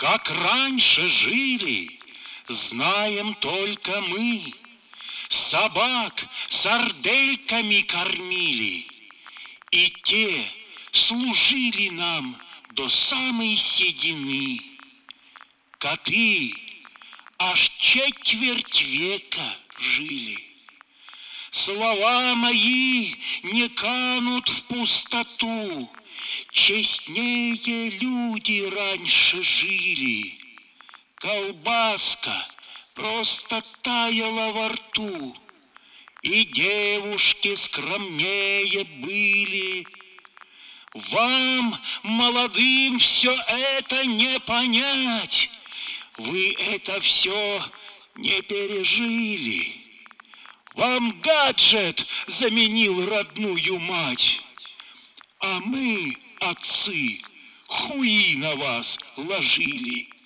Как раньше жили, знаем только мы. Собак сардельками кормили, и те служили нам до самой седины. Коты аж четверть века жили. Слова мои не канут в пустоту, честнее люди раньше жили. Колбаска просто таяла во рту, и девушки скромнее были. Вам, молодым, все это не понять, вы это все не пережили. Вам гаджет заменил родную мать, а мы, отцы, хуи на вас ложили.